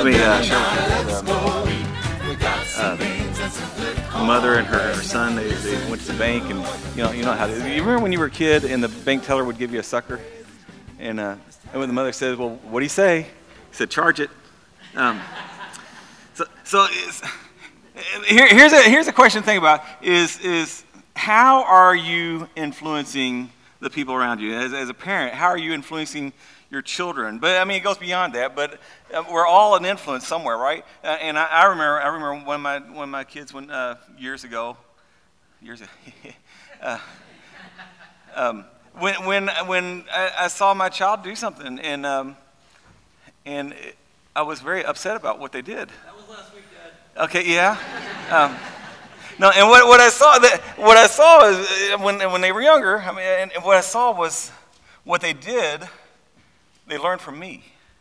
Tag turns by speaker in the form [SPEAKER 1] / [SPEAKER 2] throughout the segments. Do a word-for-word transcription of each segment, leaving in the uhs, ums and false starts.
[SPEAKER 1] Let me uh, share with you. Um, uh, mother and her, her son, they, they went to the bank, and you know, you know how. They, you remember when you were a kid, and the bank teller would give you a sucker, and, uh, and when the mother says, "Well, what do you say?" He said, "Charge it." Um, so, so it's, here, here's a here's a question to think about: is is how are you influencing the people around you? As, as a parent, how are you influencing your children? But I mean, it goes beyond that. But uh, we're all an influence somewhere, right? Uh, and I, I remember, I remember when my when my kids went uh, years ago, years ago, uh, um, when when when I, I saw my child do something, and um, and it, I was very upset about what they did.
[SPEAKER 2] That was last week, Dad.
[SPEAKER 1] Okay, yeah. Um, no, and what what I saw that what I saw is when when they were younger. I mean, and, and what I saw was what they did. They learned from me.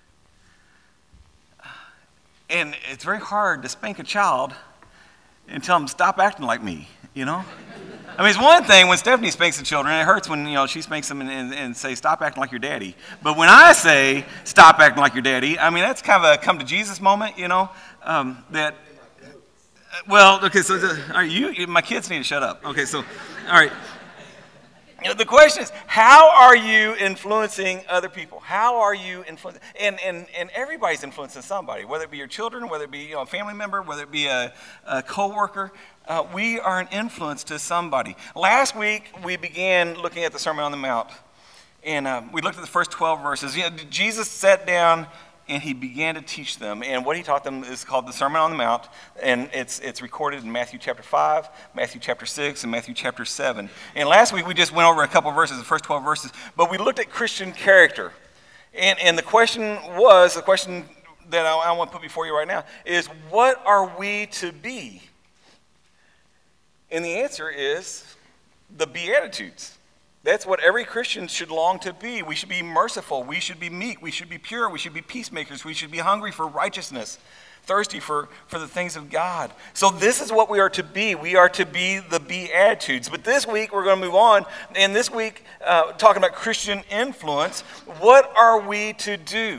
[SPEAKER 1] And it's very hard to spank a child and tell them, stop acting like me, you know? I mean, it's one thing when Stephanie spanks the children, it hurts when, you know, she spanks them and, and, and say, stop acting like your daddy. But when I say, stop acting like your daddy, I mean, that's kind of a come to Jesus moment, you know? Um, that, well, okay, so the, are you, my kids need to shut up. Okay, so, all right. You know, the question is, how are you influencing other people? How are you influencing? And, and, and everybody's influencing somebody, whether it be your children, whether it be, you know, a family member, whether it be a, a coworker. Uh, we are an influence to somebody. Last week, we began looking at the Sermon on the Mount. And um, we looked at the first twelve verses. You know, Jesus sat down and he began to teach them. And what he taught them is called the Sermon on the Mount. And it's it's recorded in Matthew chapter five, Matthew chapter six, and Matthew chapter seven. And last week we just went over a couple of verses, the first twelve verses. But we looked at Christian character. And, and the question was, the question that I, I want to put before you right now is, what are we to be? And the answer is the Beatitudes. That's what every Christian should long to be. We should be merciful. We should be meek. We should be pure. We should be peacemakers. We should be hungry for righteousness, thirsty for, for the things of God. So this is what we are to be. We are to be the Beatitudes. But this week we're going to move on. And this week, uh, talking about Christian influence, what are we to do?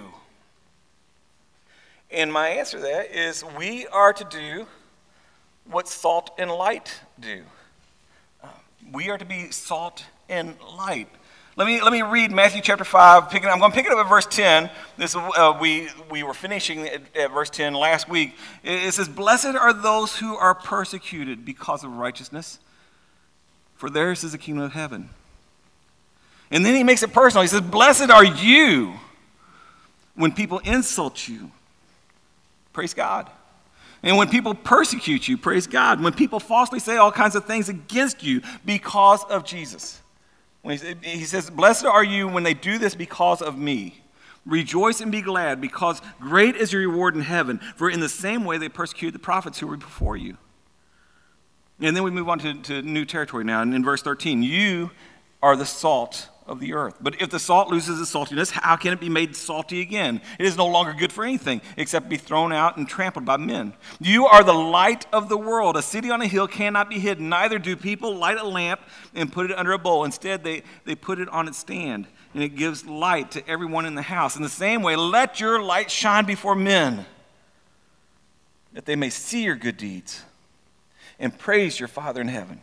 [SPEAKER 1] And my answer to that is we are to do what salt and light do. Uh, we are to be salt and light. Let me let me read Matthew chapter five. Picking, I'm going to pick it up at verse ten. This uh, we we were finishing at, at verse ten last week. It, it says, "Blessed are those who are persecuted because of righteousness, for theirs is the kingdom of heaven." And then he makes it personal. He says, "Blessed are you when people insult you. Praise God. And when people persecute you, praise God. When people falsely say all kinds of things against you because of Jesus." When he, he says, "Blessed are you when they do this because of me. Rejoice and be glad, because great is your reward in heaven. For in the same way they persecuted the prophets who were before you." And then we move on to, to new territory now. And in verse thirteen, "You are the salt of the earth. But if the salt loses its saltiness, how can it be made salty again? It is no longer good for anything except be thrown out and trampled by men. You are the light of the world. A city on a hill cannot be hidden. Neither do people light a lamp and put it under a bowl. Instead, they, they put it on its stand, and it gives light to everyone in the house. In the same way, let your light shine before men, that they may see your good deeds and praise your Father in heaven."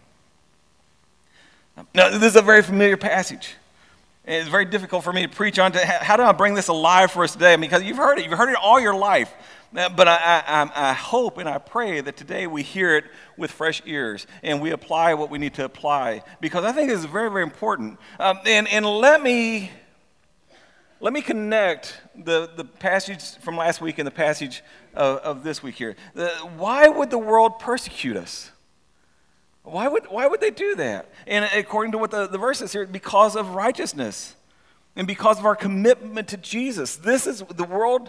[SPEAKER 1] Now, this is a very familiar passage. It's very difficult for me to preach on. To, how do I bring this alive for us today? I mean, because you've heard it. You've heard it all your life. But I, I, I hope and I pray that today we hear it with fresh ears and we apply what we need to apply, because I think it's very, very important. Um, and, and let me let me connect the, the passage from last week and the passage of, of this week here. The, why would the world persecute us? Why would why would they do that? And according to what the, the verse says here, because of righteousness and because of our commitment to Jesus. This is the world.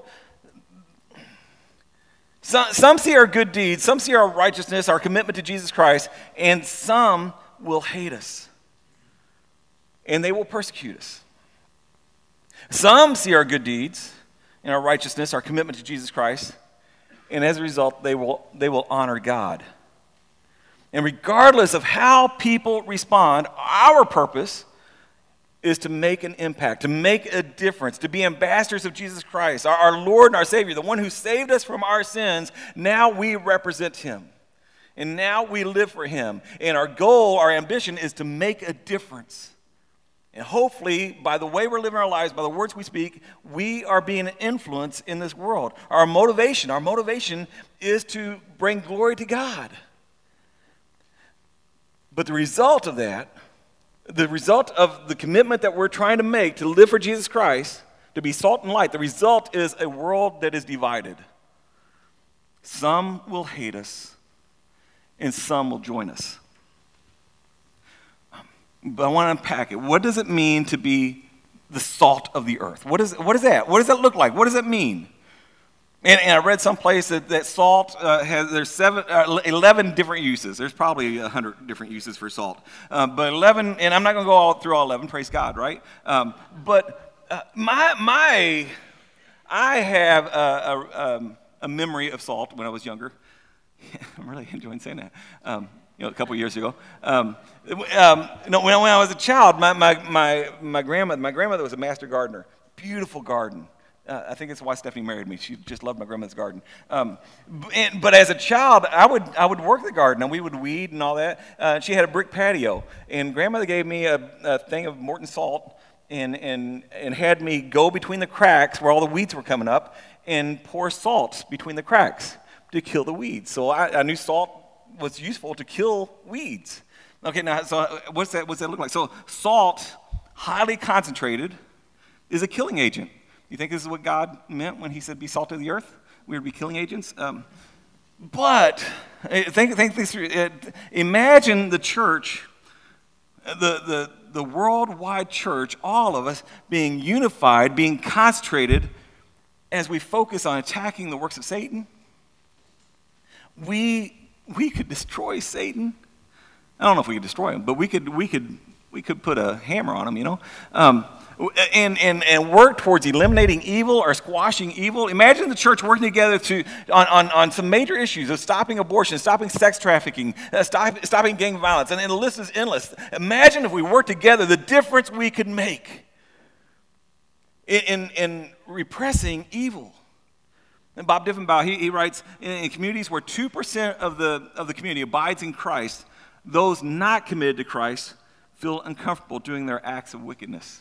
[SPEAKER 1] Some, some see our good deeds, some see our righteousness, our commitment to Jesus Christ, and some will hate us. And they will persecute us. Some see our good deeds and our righteousness, our commitment to Jesus Christ, and as a result, they will they will honor God. And regardless of how people respond, our purpose is to make an impact, to make a difference, to be ambassadors of Jesus Christ, our, our Lord and our Savior, the one who saved us from our sins. Now we represent him. And now we live for him. And our goal, our ambition is to make a difference. And hopefully, by the way we're living our lives, by the words we speak, we are being an influence in this world. Our motivation, our motivation is to bring glory to God. But the result of that, the result of the commitment that we're trying to make to live for Jesus Christ, to be salt and light, the result is a world that is divided. Some will hate us, and some will join us. But I want to unpack it. What does it mean to be the salt of the earth? What is, what is that? What does that look like? What does that mean? And, and I read someplace that, that salt uh, has, there's seven, uh, eleven different uses. There's probably one hundred different uses for salt. Uh, but eleven, and I'm not going to go all through all eleven, praise God, right? Um, but uh, my, my, I have a, a, um, a memory of salt when I was younger. I'm really enjoying saying that. Um, you know, a couple years ago. Um, um, you know, when, when I was a child, my, my, my, my, grandmother, my grandmother was a master gardener. Beautiful garden. Uh, I think it's why Stephanie married me. She just loved my grandmother's garden. Um, and, but as a child, I would I would work the garden, and we would weed and all that. Uh, she had a brick patio, and grandmother gave me a, a thing of Morton salt and, and, and had me go between the cracks where all the weeds were coming up and pour salt between the cracks to kill the weeds. So I, I knew salt was useful to kill weeds. Okay, now, so what's that, what's that look like? So salt, highly concentrated, is a killing agent. You think this is what God meant when he said, be salt of the earth? We would be killing agents? Um, but, think, think this through. Imagine the church, the, the, the worldwide church, all of us being unified, being concentrated as we focus on attacking the works of Satan. We, we could destroy Satan. I don't know if we could destroy him, but we could, we could, we could put a hammer on him, you know? Um, And, and, and work towards eliminating evil or squashing evil. Imagine the church working together to on, on, on some major issues of stopping abortion, stopping sex trafficking, uh, stop, stopping gang violence, and, and the list is endless. Imagine if we worked together, the difference we could make in, in, in repressing evil. And Bob Diffenbaugh, he, he writes, in, in communities where two percent of the, of the community abides in Christ, those not committed to Christ feel uncomfortable doing their acts of wickedness.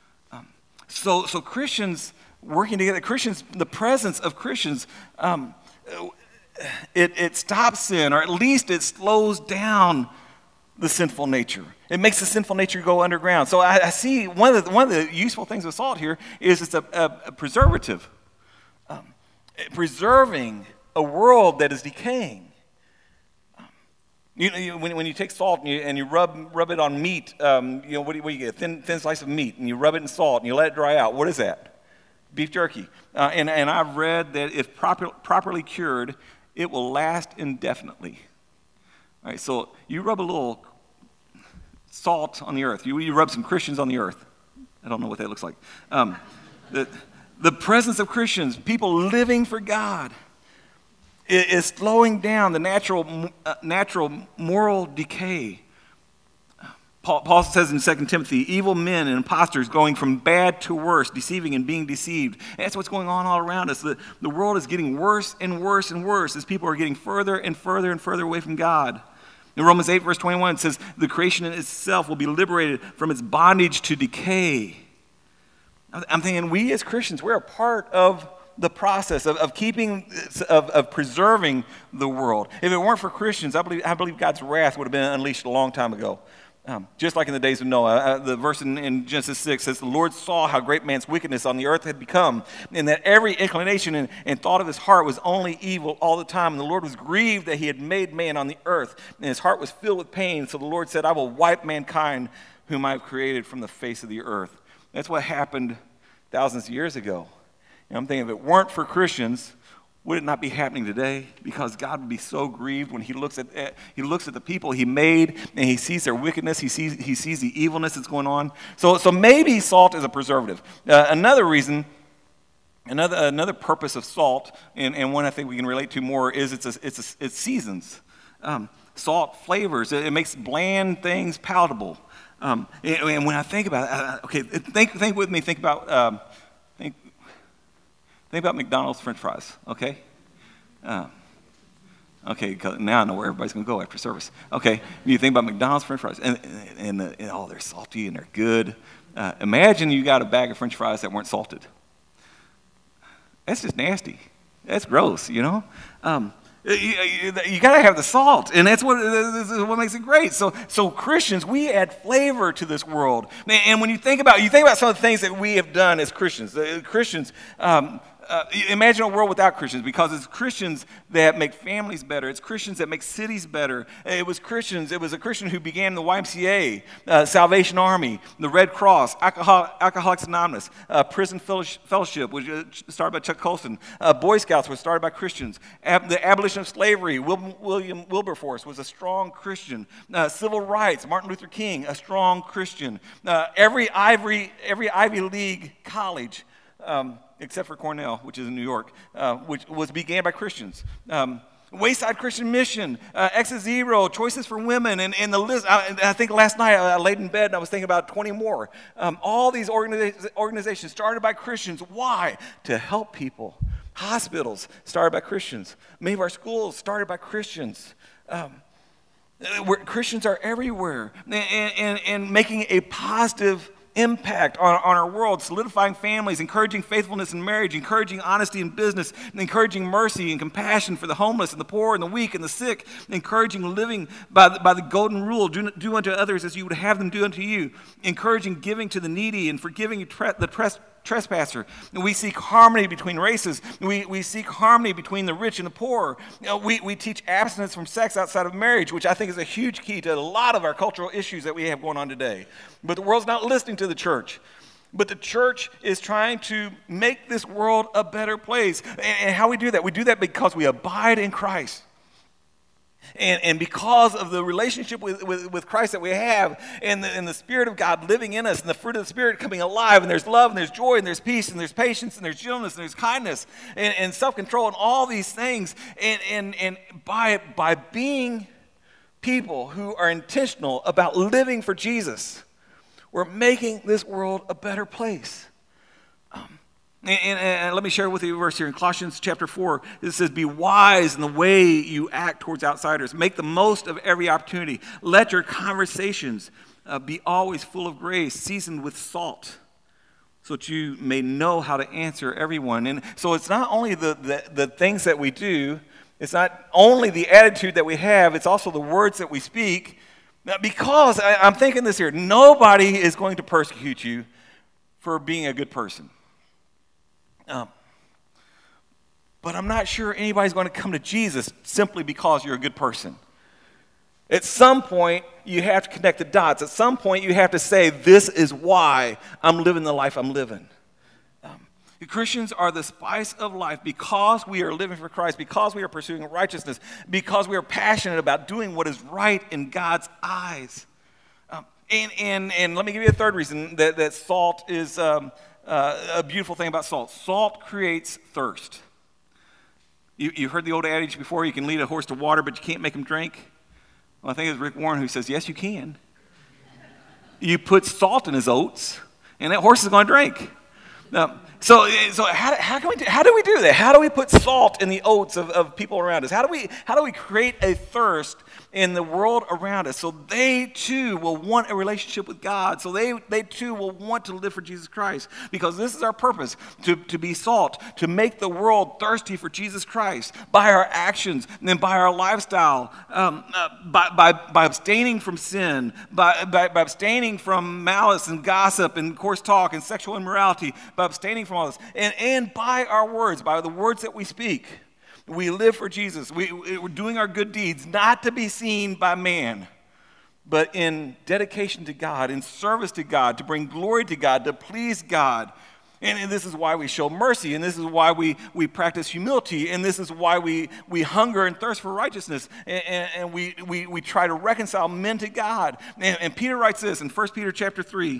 [SPEAKER 1] So, so Christians working together, Christians, the presence of Christians, um, it, it stops sin, or at least it slows down the sinful nature. It makes the sinful nature go underground. So I, I see one of the, one of the useful things with salt here is it's a, a, a preservative, um, preserving a world that is decaying. You know, you, when, when you take salt and you, and you rub rub it on meat, um, you know, what do, you, what do you get? A thin, thin slice of meat, and you rub it in salt, and you let it dry out. What is that? Beef jerky. Uh, and, and I've read that if proper, properly cured, it will last indefinitely. All right, so you rub a little salt on the earth. You, you rub some Christians on the earth. I don't know what that looks like. Um, the, the presence of Christians, people living for God, is slowing down the natural, uh, natural moral decay. Paul, Paul says in Second Timothy, evil men and impostors going from bad to worse, deceiving and being deceived. And that's what's going on all around us. The, the world is getting worse and worse and worse as people are getting further and further and further away from God. In Romans eight, verse twenty-one, it says, the creation in itself will be liberated from its bondage to decay. I'm thinking we as Christians, we're a part of the process of, of keeping, of, of preserving the world. If it weren't for Christians, I believe, I believe God's wrath would have been unleashed a long time ago. Um, just like in the days of Noah. Uh, the verse in, in Genesis six says, the Lord saw how great man's wickedness on the earth had become, and that every inclination and, and thought of his heart was only evil all the time. And the Lord was grieved that he had made man on the earth, and his heart was filled with pain. So the Lord said, I will wipe mankind whom I have created from the face of the earth. That's what happened thousands of years ago. And I'm thinking, if it weren't for Christians, would it not be happening today? Because God would be so grieved when he looks at he looks at the people he made, and he sees their wickedness, he sees he sees the evilness that's going on. So, so maybe salt is a preservative. Uh, another reason, another another purpose of salt, and, and one I think we can relate to more, is it's a, it's a, it's seasons. Um, salt flavors. It, it makes bland things palatable. Um, and, and when I think about it, uh, okay, think think with me. Think about um, think think about McDonald's French fries. Okay. Uh, okay. 'Cause now I know where everybody's going to go after service. Okay. You think about McDonald's French fries, and and, and, and oh, they're salty and they're good. Uh, imagine you got a bag of French fries that weren't salted. That's just nasty. That's gross, you know. Um, you you, you got to have the salt, and that's what this is what makes it great. So, so Christians, we add flavor to this world. And when you think about you think about some of the things that we have done as Christians, uh, Christians. Um, Uh, imagine a world without Christians, because it's Christians that make families better. It's Christians that make cities better. It was Christians. It was a Christian who began the Y M C A, uh, Salvation Army, the Red Cross, Alcohol, Alcoholics Anonymous, uh, Prison Fellowship, which was started by Chuck Colson. Uh, Boy Scouts was started by Christians. Ab- the abolition of slavery, Wil- William Wilberforce was a strong Christian. Uh, civil rights, Martin Luther King, a strong Christian. Uh, every Ivy, every Ivy League college, um, except for Cornell, which is in New York, uh, which was began by Christians. Um, Wayside Christian Mission, uh, X Zero, Choices for Women, and, and the list. I, I think last night I laid in bed and I was thinking about twenty more. Um, all these organiza- organizations started by Christians. Why? To help people. Hospitals started by Christians. Many of our schools started by Christians. Um, where Christians are everywhere, and, and, and making a positive impact on, on our world, solidifying families, encouraging faithfulness in marriage, encouraging honesty in business, and encouraging mercy and compassion for the homeless and the poor and the weak and the sick, encouraging living by the, by the golden rule, do, do unto others as you would have them do unto you, encouraging giving to the needy and forgiving the tres- trespasser. And we seek harmony between races. We, we seek harmony between the rich and the poor. You know, we, we teach abstinence from sex outside of marriage, which I think is a huge key to a lot of our cultural issues that we have going on today. But the world's not listening to the church. But the church is trying to make this world a better place. And, and how we do that? We do that because we abide in Christ. And, and because of the relationship with, with, with Christ that we have, and the, and the Spirit of God living in us, and the fruit of the Spirit coming alive, and there's love, and there's joy, and there's peace, and there's patience, and there's gentleness, and there's kindness, and, and self-control, and all these things. And, and, and by, by being people who are intentional about living for Jesus, we're making this world a better place. Um, And, and, and let me share with you a verse here in Colossians chapter four. It says, be wise in the way you act towards outsiders. Make the most of every opportunity. Let your conversations uh, be always full of grace, seasoned with salt, so that you may know how to answer everyone. And so it's not only the, the, the things that we do, it's not only the attitude that we have, it's also the words that we speak. Now, because I, I'm thinking this here, nobody is going to persecute you for being a good person. Um, but I'm not sure anybody's going to come to Jesus simply because you're a good person. At some point, you have to connect the dots. At some point, you have to say, this is why I'm living the life I'm living. Um, Christians are the spice of life because we are living for Christ, because we are pursuing righteousness, because we are passionate about doing what is right in God's eyes. Um, and, and, and let me give you a third reason that, that salt is... Um, Uh, a beautiful thing about salt. Salt creates thirst. You, you've heard the old adage before, you can lead a horse to water, but you can't make him drink. Well, I think it's Rick Warren who says, yes, you can. You put salt in his oats, and that horse is going to drink. Now, so so how, how, can we do, how do we do that? How do we put salt in the oats of, of people around us? How do we how do we create a thirst in the world around us so they too will want a relationship with God, so they, they too will want to live for Jesus Christ? Because this is our purpose, to, to be salt, to make the world thirsty for Jesus Christ by our actions and then by our lifestyle, um, uh, by, by, by abstaining from sin, by, by, by abstaining from malice and gossip and coarse talk and sexual immorality, by abstaining from all this, and, and by our words, by the words that we speak. We live for Jesus. We, we're doing our good deeds not to be seen by man, but in dedication to God, in service to God, to bring glory to God, to please God. And, and this is why we show mercy, and this is why we, we practice humility, and this is why we, we hunger and thirst for righteousness, and, and, and we, we, we try to reconcile men to God. And, and Peter writes this in First Peter chapter three.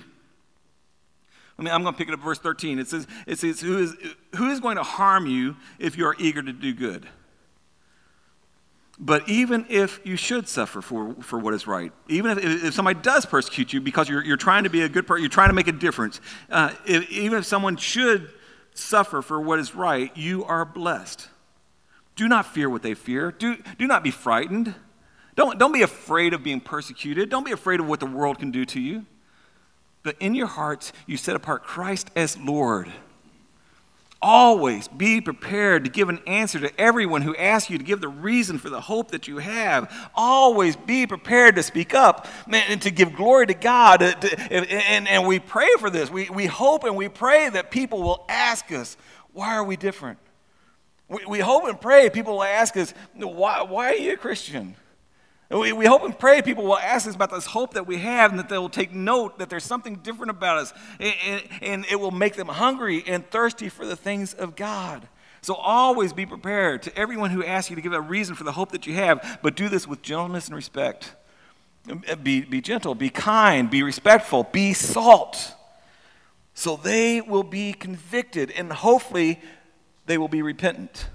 [SPEAKER 1] I mean, I'm going to pick it up verse thirteen. It says, it says who, is, who is going to harm you if you are eager to do good? But even if you should suffer for, for what is right, even if, if somebody does persecute you because you're, you're trying to be a good person, you're trying to make a difference, uh, if, even if someone should suffer for what is right, you are blessed. Do not fear what they fear. Do, do not be frightened. Don't, don't be afraid of being persecuted. Don't be afraid of what the world can do to you. But in your hearts, you set apart Christ as Lord. Always be prepared to give an answer to everyone who asks you to give the reason for the hope that you have. Always be prepared to speak up, man, and to give glory to God. To, to, and, and we pray for this. We, we hope and we pray that people will ask us, why are we different? We, we hope and pray people will ask us, why, why are you a Christian? We, we hope and pray people will ask us about this hope that we have, and that they will take note that there's something different about us, and, and, and it will make them hungry and thirsty for the things of God. So always be prepared to everyone who asks you to give a reason for the hope that you have, but do this with gentleness and respect. Be, be gentle, be kind, be respectful, be salt. So they will be convicted, and hopefully they will be repentant.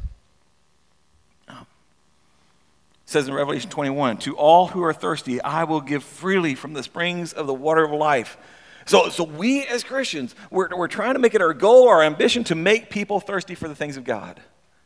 [SPEAKER 1] It says in Revelation twenty-one, to all who are thirsty, I will give freely from the springs of the water of life. So, so we as Christians, we're, we're trying to make it our goal, our ambition to make people thirsty for the things of God.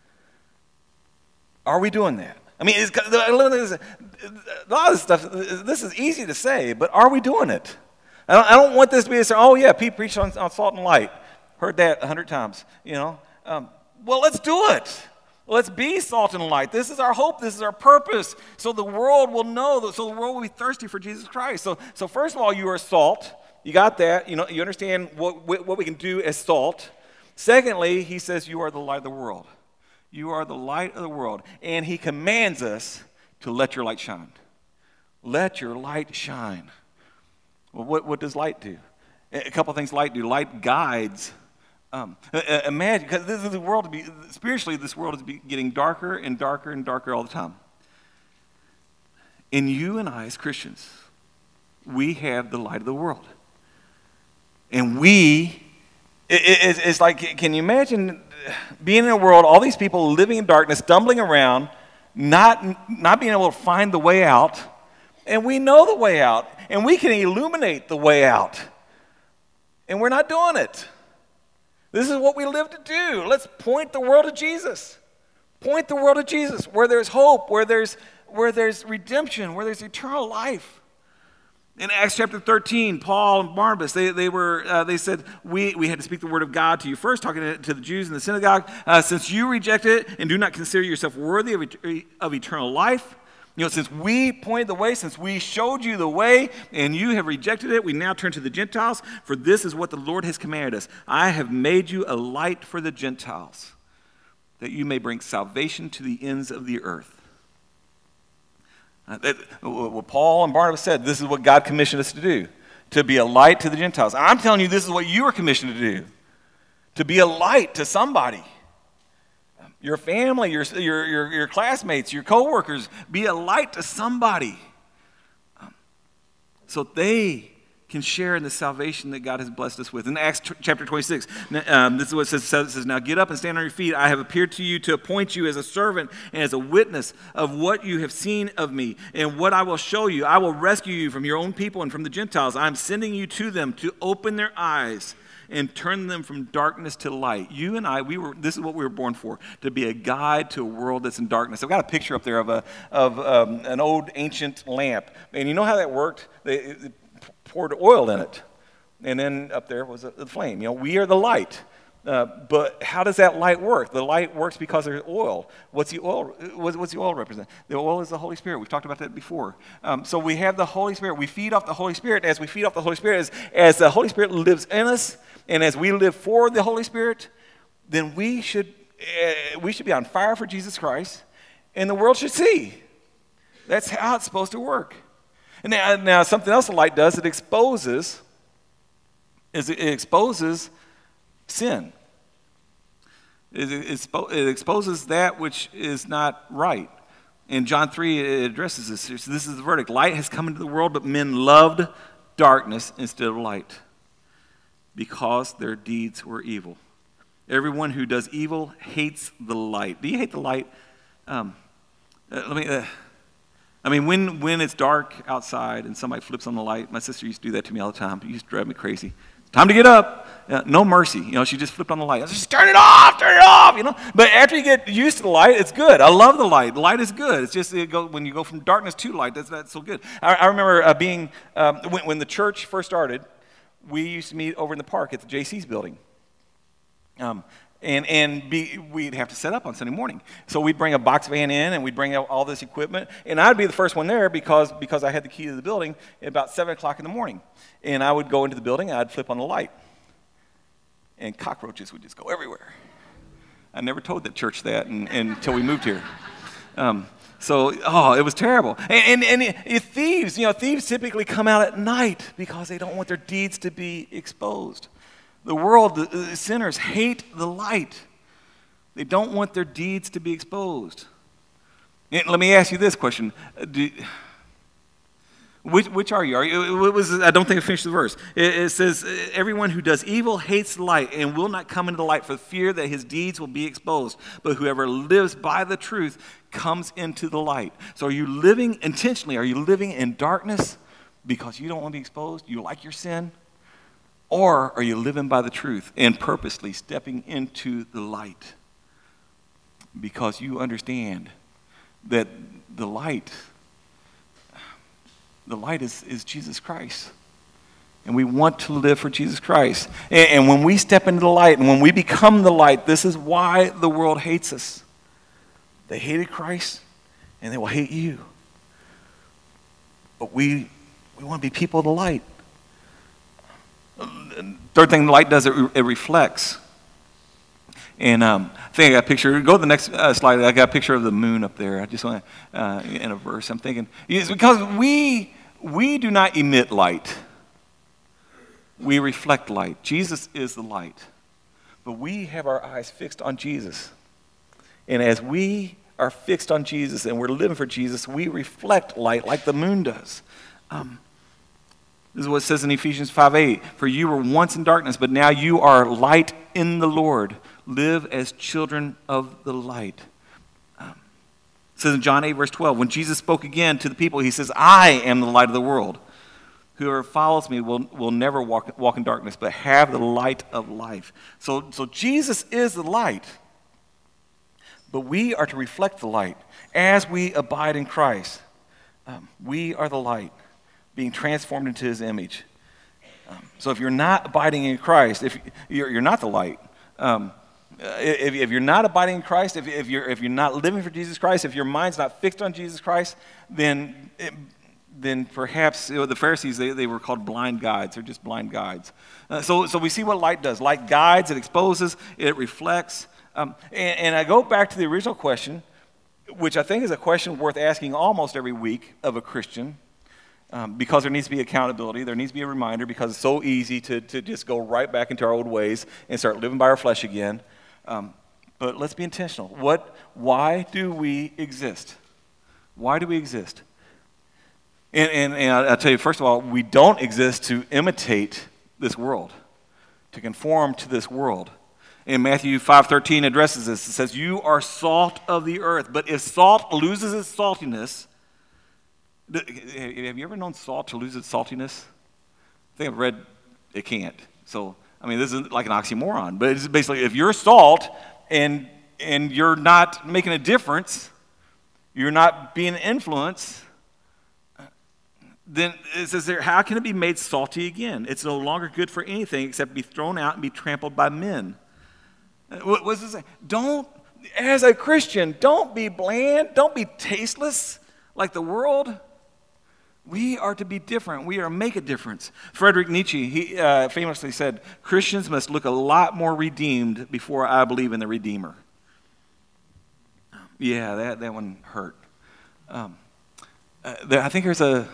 [SPEAKER 1] Are we doing that? I mean, it's, a lot of this stuff, this is easy to say, but are we doing it? I don't, I don't want this to be, a, oh yeah, Pete preached on, on salt and light. Heard that a hundred times, you know. Um, well, let's do it. Let's be salt and light. This is our hope. This is our purpose. So the world will know, so the world will be thirsty for Jesus Christ. So, so first of all, you are salt. You got that. You know, you understand what, what we can do as salt. Secondly, he says you are the light of the world. You are the light of the world. And he commands us to let your light shine. Let your light shine. Well, what, what does light do? A couple of things light do. Light guides. Um, imagine, because this is the world, to be, spiritually, this world is be getting darker and darker and darker all the time. And you and I, as Christians, we have the light of the world. And we, it, it, it's like, can you imagine being in a world, all these people living in darkness, stumbling around, not, not being able to find the way out, and we know the way out, and we can illuminate the way out, and we're not doing it. This is what we live to do. Let's point the world to Jesus. Point the world to Jesus, where there's hope, where there's, where there's redemption, where there's eternal life. In Acts chapter thirteen, Paul and Barnabas, they, they, were, uh, they said, we, we had to speak the word of God to you first, talking to, to the Jews in the synagogue. Uh, since you reject it and do not consider yourself worthy of, of eternal life, you know, since we pointed the way, since we showed you the way, and you have rejected it, we now turn to the Gentiles, for this is what the Lord has commanded us. I have made you a light for the Gentiles, that you may bring salvation to the ends of the earth. Uh, that, what Paul and Barnabas said, this is what God commissioned us to do, to be a light to the Gentiles. I'm telling you, this is what you are commissioned to do, to be a light to somebody. Your family, your, your, your, your classmates, your coworkers, be a light to somebody, um, so they can share in the salvation that God has blessed us with. In Acts t- chapter twenty-six, um, this is what it says, it says, now get up and stand on your feet. I have appeared to you to appoint you as a servant and as a witness of what you have seen of me and what I will show you. I will rescue you from your own people and from the Gentiles. I am sending you to them to open their eyes and turn them from darkness to light. You and I, we were. This is what we were born for, to be a guide to a world that's in darkness. I've got a picture up there of a of um, an old ancient lamp. And you know how that worked? They, they poured oil in it. And then up there was a, a flame. You know, we are the light. Uh, but how does that light work? The light works because there's oil. What's the oil? What's, what's the oil represent? The oil is the Holy Spirit. We've talked about that before. Um, so we have the Holy Spirit. We feed off the Holy Spirit. As we feed off the Holy Spirit, as, as the Holy Spirit lives in us, and as we live for the Holy Spirit, then we should uh, we should be on fire for Jesus Christ, and the world should see. That's how it's supposed to work. And now, now something else the light does, it exposes, is it exposes sin. It, it, it exposes that which is not right. In John three, it addresses this. So this is the verdict. Light has come into the world, but men loved darkness instead of light, because their deeds were evil. Everyone who does evil hates the light. Do you hate the light? Um, Uh, let me. Uh, I mean, when when it's dark outside and somebody flips on the light, my sister used to do that to me all the time. It used to drive me crazy. Time to get up. Uh, no mercy. You know, she just flipped on the light. I was just turn it off, turn it off. You know. But after you get used to the light, it's good. I love the light. The light is good. It's just it go, when you go from darkness to light, that's that's so good. I, I remember uh, being um, when, when the church first started, we used to meet over in the park at the J C's building. Um, And and be, we'd have to set up on Sunday morning. So we'd bring a box van in, and we'd bring out all this equipment. And I'd be the first one there because, because I had the key to the building at about seven o'clock in the morning. And I would go into the building, and I'd flip on the light. And cockroaches would just go everywhere. I never told the church that and, and, until we moved here. Um, so, oh, it was terrible. And, and, and it, thieves, you know, thieves typically come out at night because they don't want their deeds to be exposed. The world, the, the sinners hate the light. They don't want their deeds to be exposed. And let me ask you this question. Do, which, which are you? Are you what was, I don't think I finished the verse. It, it says, everyone who does evil hates the light and will not come into the light for fear that his deeds will be exposed. But whoever lives by the truth comes into the light. So are you living intentionally? Are you living in darkness because you don't want to be exposed? You like your sin? Or are you living by the truth and purposely stepping into the light because you understand that the light, the light is, is Jesus Christ. And we want to live for Jesus Christ. And, and when we step into the light and when we become the light, this is why the world hates us. They hated Christ and they will hate you. But we, we want to be people of the light. Third thing the light does, it, it reflects. And um, I think I got a picture. Go to the next uh, slide. I got a picture of the moon up there. I just want to, uh, in a verse, I'm thinking, it's because we, we do not emit light. We reflect light. Jesus is the light. But we have our eyes fixed on Jesus. And as we are fixed on Jesus and we're living for Jesus, we reflect light like the moon does. Um, This is what it says in Ephesians five eight. For you were once in darkness, but now you are light in the Lord. Live as children of the light. Um, it says in John eight, verse twelve, when Jesus spoke again to the people, he says, I am the light of the world. Whoever follows me will, will never walk, walk in darkness, but have the light of life. So, so Jesus is the light. But we are to reflect the light as we abide in Christ. Um, we are the light, being transformed into his image. Um, so if you're not abiding in Christ, if you're, you're not the light, um, if, if you're not abiding in Christ, if, if, you're, if you're not living for Jesus Christ, if your mind's not fixed on Jesus Christ, then, it, then perhaps you know, the Pharisees, they, they were called blind guides. They're just blind guides. Uh, so, so we see what light does. Light guides, it exposes, it reflects. Um, and, and I go back to the original question, which I think is a question worth asking almost every week of a Christian. Um, because there needs to be accountability, there needs to be a reminder because it's so easy to, to just go right back into our old ways and start living by our flesh again. Um, but let's be intentional. What? Why do we exist? Why do we exist? And, and, and I'll tell you, first of all, we don't exist to imitate this world, to conform to this world. In Matthew five thirteen addresses this. It says, you are salt of the earth, but if salt loses its saltiness, have you ever known salt to lose its saltiness? I think I've read it can't. So, I mean, this is like an oxymoron. But it's basically, if you're salt and and you're not making a difference, you're not being an influence, then it says there, how can it be made salty again? It's no longer good for anything except to be thrown out and be trampled by men. What does it say? Don't, as a Christian, don't be bland. Don't be tasteless like the world. We are to be different. We are to make a difference. Friedrich Nietzsche, he uh, famously said, Christians must look a lot more redeemed before I believe in the Redeemer. Yeah, that, that one hurt. Um, uh, there, I think there's a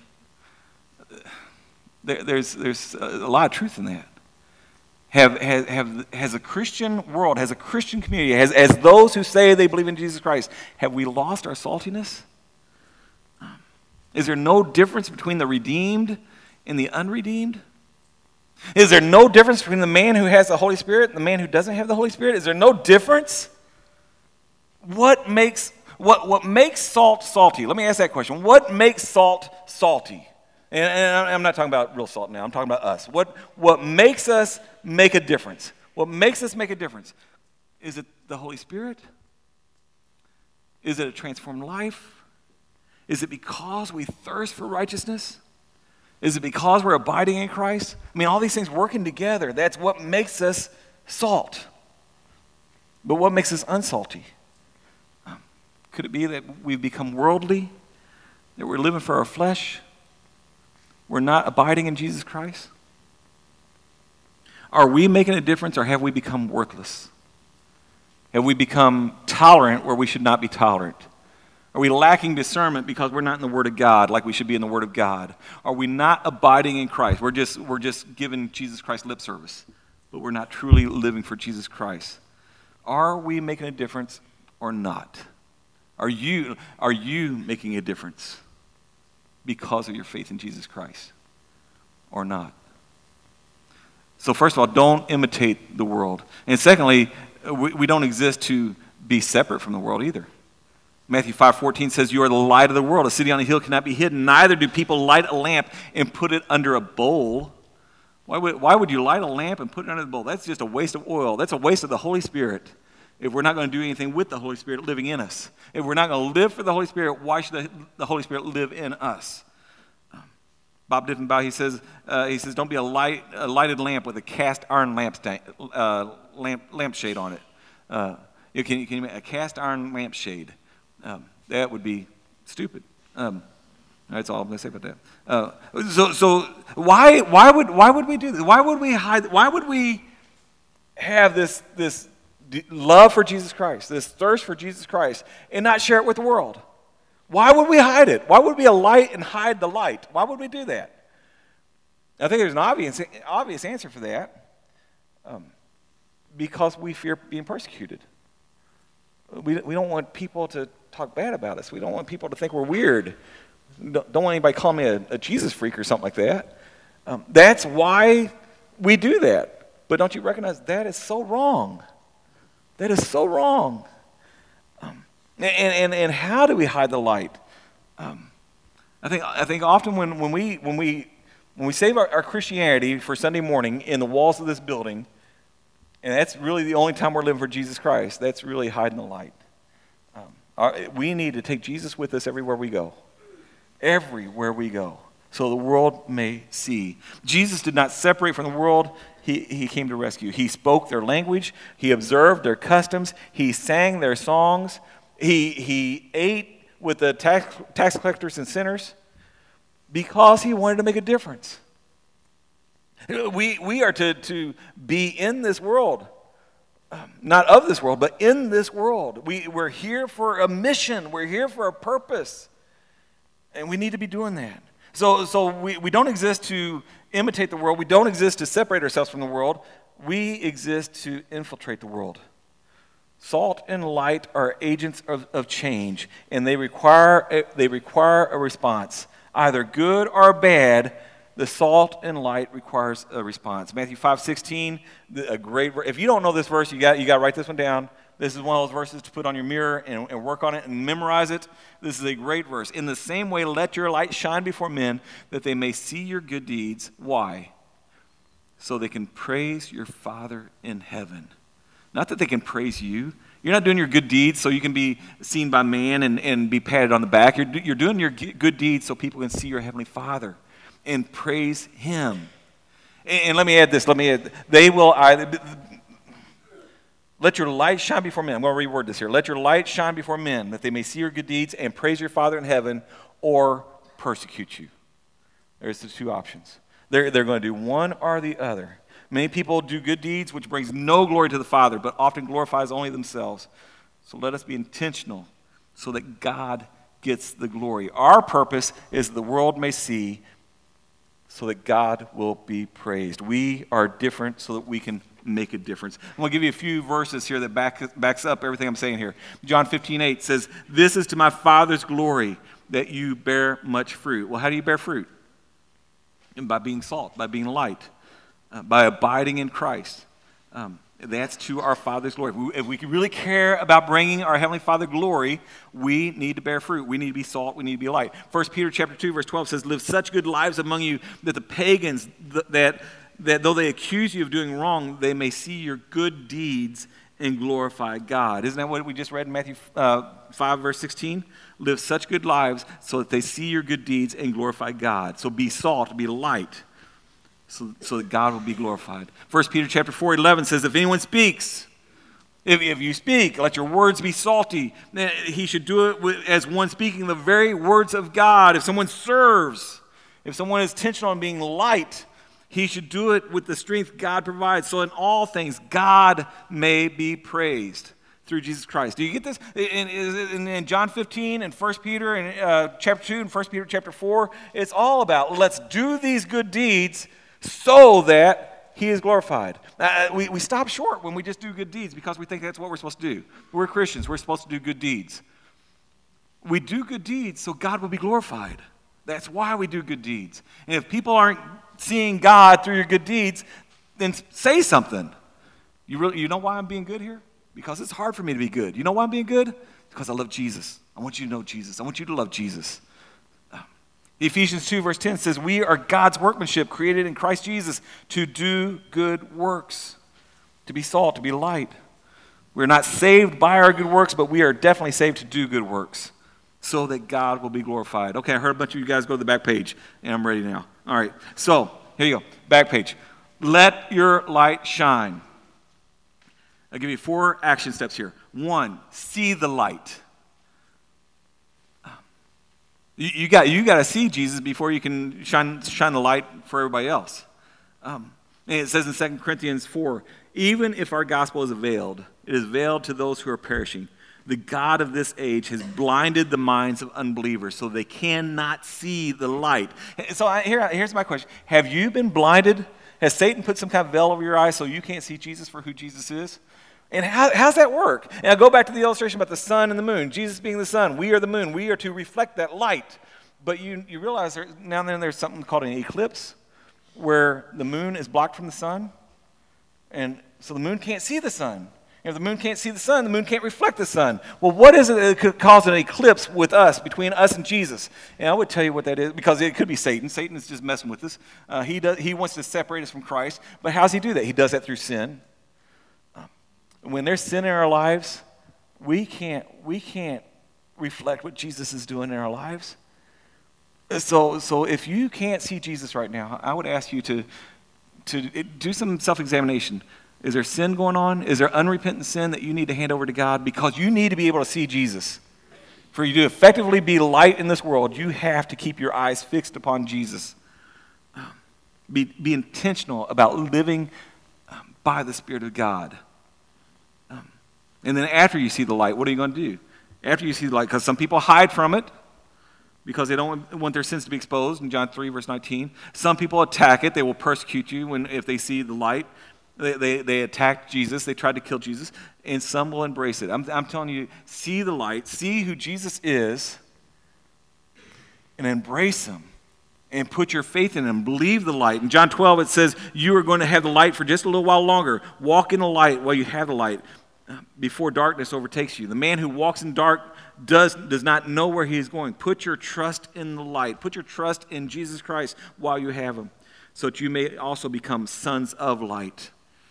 [SPEAKER 1] there, there's there's a lot of truth in that. Have, have, have, has a Christian world, has a Christian community, has, as those who say they believe in Jesus Christ, have we lost our saltiness? Is there no difference between the redeemed and the unredeemed? Is there no difference between the man who has the Holy Spirit and the man who doesn't have the Holy Spirit? Is there no difference? What makes, what, what makes salt salty? Let me ask that question. What makes salt salty? And, and I'm not talking about real salt now. I'm talking about us. What, what makes us make a difference? What makes us make a difference? Is it the Holy Spirit? Is it a transformed life? Is it because we thirst for righteousness? Is it because we're abiding in Christ? I mean, all these things working together, that's what makes us salt. But what makes us unsalty? Um, could it be that we've become worldly? That we're living for our flesh? We're not abiding in Jesus Christ? Are we making a difference, or have we become worthless? Have we become tolerant where we should not be tolerant? Are we lacking discernment because we're not in the Word of God like we should be in the Word of God? Are we not abiding in Christ? We're just, we're just giving Jesus Christ lip service, but we're not truly living for Jesus Christ. Are we making a difference or not? Are you, are you making a difference because of your faith in Jesus Christ or not? So first of all, don't imitate the world. And secondly, we, we don't exist to be separate from the world either. Matthew five fourteen says, "You are the light of the world. A city on a hill cannot be hidden. Neither do people light a lamp and put it under a bowl." Why would, why would you light a lamp and put it under the bowl? That's just a waste of oil. That's a waste of the Holy Spirit if we're not going to do anything with the Holy Spirit living in us. If we're not going to live for the Holy Spirit, why should the, the Holy Spirit live in us? Um, Bob Diffenbaugh, he says, uh, he says, don't be a, light, a lighted lamp with a cast iron lamp, sta- uh, lamp lampshade on it. Uh, you can, you can a cast iron lampshade. Um, that would be stupid. Um, that's all I'm going to say about that. Uh, so, so why, why would, why would we do this? Why would we hide? Why would we have this, this love for Jesus Christ, this thirst for Jesus Christ, and not share it with the world? Why would we hide it? Why would we be a light and hide the light? Why would we do that? I think there's an obvious, obvious answer for that. Um, because we fear being persecuted. We, we don't want people to talk bad about us. We don't want people to think we're weird. Don't, don't want anybody calling me a, a Jesus freak or something like that. Um, that's why we do that. But don't you recognize that is so wrong? That is so wrong. Um, and, and, and how do we hide the light? Um, I think I think often when, when we when we when we save our, our Christianity for Sunday morning in the walls of this building, and that's really the only time we're living for Jesus Christ, that's really hiding the light. Um, our, we need to take Jesus with us everywhere we go. Everywhere we go. So the world may see. Jesus did not separate from the world. He, he came to rescue. He spoke their language. He observed their customs. He sang their songs. He, he ate with the tax, tax collectors and sinners because he wanted to make a difference. We, we are to, to be in this world, um, not of this world, but in this world. We, we're here for a mission. We're here for a purpose. And we need to be doing that. So, so we, we don't exist to imitate the world. We don't exist to separate ourselves from the world. We exist to infiltrate the world. Salt and light are agents of, of change, and they require a, they require a response, either good or bad. The salt and light requires a response. Matthew five sixteen, a great. If you don't know this verse, you got you got to write this one down. This is one of those verses to put on your mirror and, and work on it and memorize it. This is a great verse. In the same way, let your light shine before men, that they may see your good deeds. Why? So they can praise your Father in heaven. Not that they can praise you. You're not doing your good deeds so you can be seen by man and, and be patted on the back. You're, you're doing your good deeds so people can see your Heavenly Father and praise Him. And, and let me add this. Let me add, they will either... Let your light shine before men. I'm going to reword this here. Let your light shine before men, that they may see your good deeds and praise your Father in heaven, or persecute you. There's the two options. They're, they're going to do one or the other. Many people do good deeds, which brings no glory to the Father, but often glorifies only themselves. So let us be intentional so that God gets the glory. Our purpose is the world may see so that God will be praised. We are different so that we can make a difference. I'm going to give you a few verses here that back, backs up everything I'm saying here. John fifteen eight says, "This is to my Father's glory, that you bear much fruit." Well, how do you bear fruit? And by being salt, by being light, uh, by abiding in Christ. Um, That's to our Father's glory. If we, if we really care about bringing our Heavenly Father glory, we need to bear fruit. We need to be salt. We need to be light. First Peter chapter two, verse twelve says, live such good lives among you that the pagans, th- that, that though they accuse you of doing wrong, they may see your good deeds and glorify God. Isn't that what we just read in Matthew uh, five, verse sixteen? Live such good lives so that they see your good deeds and glorify God. So be salt, be light. So, so that God will be glorified. First Peter chapter four, eleven says, if anyone speaks, if, if you speak, let your words be salty. Then he should do it with, as one speaking the very words of God. If someone serves, if someone is intentional on being light, he should do it with the strength God provides. So in all things, God may be praised through Jesus Christ. Do you get this? In, in, in John fifteen and First Peter and uh, chapter two and First Peter chapter four, it's all about let's do these good deeds so that he is glorified. Uh, we, we stop short when we just do good deeds because we think that's what we're supposed to do. We're Christians. We're supposed to do good deeds. We do good deeds so God will be glorified. That's why we do good deeds. And if people aren't seeing God through your good deeds, then say something. You really, you know why I'm being good here? Because it's hard for me to be good. You know why I'm being good? Because I love Jesus. I want you to know Jesus. I want you to love Jesus. Ephesians two, verse ten says, we are God's workmanship, created in Christ Jesus to do good works, to be salt, to be light. We're not saved by our good works, but we are definitely saved to do good works so that God will be glorified. Okay, I heard a bunch of you guys go to the back page, and I'm ready now. All right, so here you go, back page. Let your light shine. I'll give you four action steps here. One, see the light. You, you got you got to see Jesus before you can shine shine the light for everybody else. Um, and it says in Second Corinthians four, even if our gospel is veiled, it is veiled to those who are perishing. The God of this age has blinded the minds of unbelievers so they cannot see the light. So I, here, here's my question. Have you been blinded? Has Satan put some kind of veil over your eyes so you can't see Jesus for who Jesus is? And how, how's that work? And I go back to the illustration about the sun and the moon. Jesus being the sun, we are the moon. We are to reflect that light. But you, you realize there, now and then there's something called an eclipse where the moon is blocked from the sun. And so the moon can't see the sun. And if the moon can't see the sun, the moon can't reflect the sun. Well, what is it that could cause an eclipse with us, between us and Jesus? And I would tell you what that is, because it could be Satan. Satan is just messing with us. Uh, he, does, he wants to separate us from Christ. But how does he do that? He does that through sin. When there's sin in our lives, we can't we can't reflect what Jesus is doing in our lives. So so if you can't see Jesus right now, I would ask you to to do some self-examination. Is there sin going on? Is there unrepentant sin that you need to hand over to God? Because you need to be able to see Jesus. For you to effectively be light in this world, you have to keep your eyes fixed upon Jesus. Be, be intentional about living by the Spirit of God. And then after you see the light, what are you going to do? After you see the light, because some people hide from it because they don't want their sins to be exposed in John three, verse nineteen. Some people attack it. They will persecute you when if they see the light. They, they, they attacked Jesus. They tried to kill Jesus. And some will embrace it. I'm, I'm telling you, see the light. See who Jesus is and embrace him. And put your faith in him. Believe the light. In John twelve, it says, you are going to have the light for just a little while longer. Walk in the light while you have the light, before darkness overtakes you. The man who walks in dark does, does not know where he is going. Put your trust in the light. Put your trust in Jesus Christ while you have him, so that you may also become sons of light.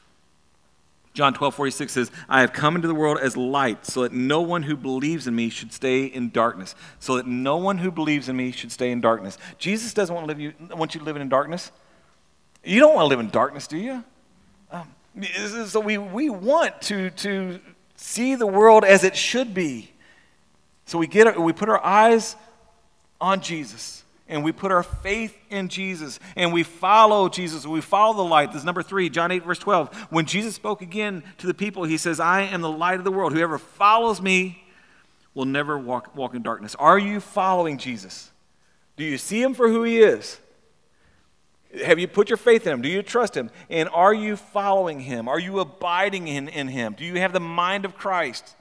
[SPEAKER 1] John twelve forty-six says, I have come into the world as light, so that no one who believes in me should stay in darkness. So that no one who believes in me should stay in darkness. Jesus doesn't want, to live you, want you to live in darkness. You don't want to live in darkness, do you? Um, So we, we want to, to see the world as it should be. So we get we put our eyes on Jesus, and we put our faith in Jesus, and we follow Jesus. We follow the light. This is number three, John eight, verse twelve. When Jesus spoke again to the people, he says, I am the light of the world. Whoever follows me will never walk, walk in darkness. Are you following Jesus? Do you see him for who he is? Have you put your faith in him? Do you trust him? And are you following him? Are you abiding in, in him? Do you have the mind of Christ?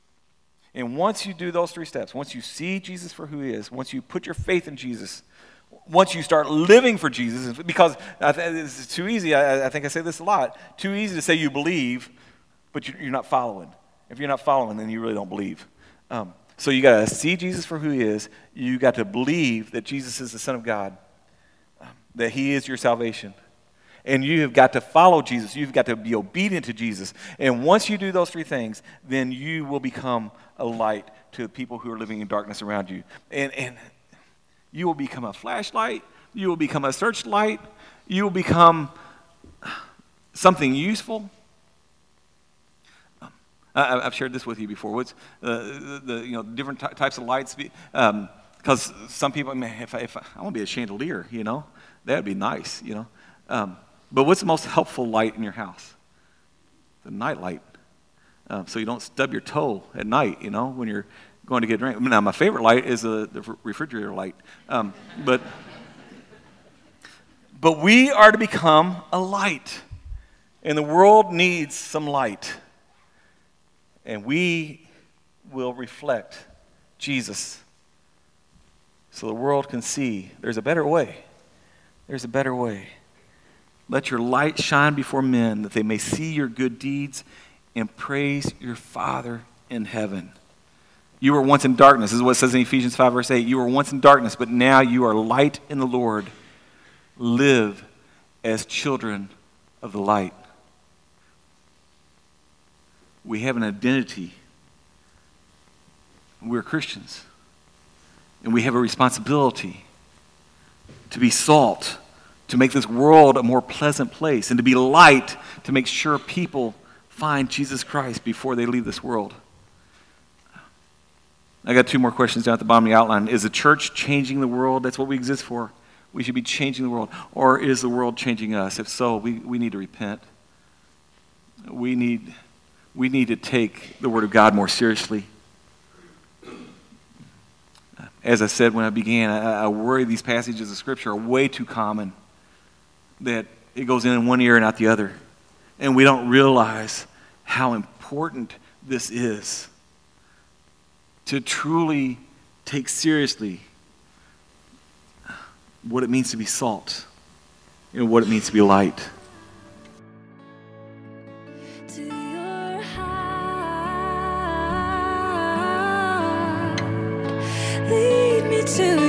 [SPEAKER 1] And once you do those three steps, once you see Jesus for who he is, once you put your faith in Jesus, once you start living for Jesus, because I th- it's too easy, I, I think I say this a lot, too easy to say you believe, but you're not following. If you're not following, then you really don't believe. Um, so you got to see Jesus for who he is. You got to believe that Jesus is the Son of God, um, that he is your salvation. And you have got to follow Jesus. You've got to be obedient to Jesus. And once you do those three things, then you will become a light to the people who are living in darkness around you. And, and you will become a flashlight. You will become a searchlight. You will become something useful. I, I've shared this with you before. What's uh, the, the you know different ty- types of lights? Because um, some people, man, if I, if I, I want to be a chandelier, you know, that would be nice, you know. Um, but what's the most helpful light in your house? The night light. Uh, so you don't stub your toe at night, you know, when you're going to get a drink. Now, my favorite light is the, the refrigerator light. Um, but, but we are to become a light. And the world needs some light. And we will reflect Jesus so the world can see there's a better way. There's a better way. Let your light shine before men that they may see your good deeds and praise your Father in heaven. You were once in darkness. This is what it says in Ephesians five, verse eight. You were once in darkness, but now you are light in the Lord. Live as children of the light. We have an identity. We're Christians. And we have a responsibility to be salt, to make this world a more pleasant place, and to be light to make sure people find Jesus Christ before they leave this world. I got two more questions down at the bottom of the outline. Is the church changing the world? That's what we exist for. We should be changing the world. Or is the world changing us? If so, we, we need to repent. We need, we need to take the Word of God more seriously. As I said when I began, I, I worry these passages of Scripture are way too common, that it goes in in one ear and out the other. And we don't realize how important this is to truly take seriously what it means to be salt and what it means to be light.
[SPEAKER 2] To your heart, lead me to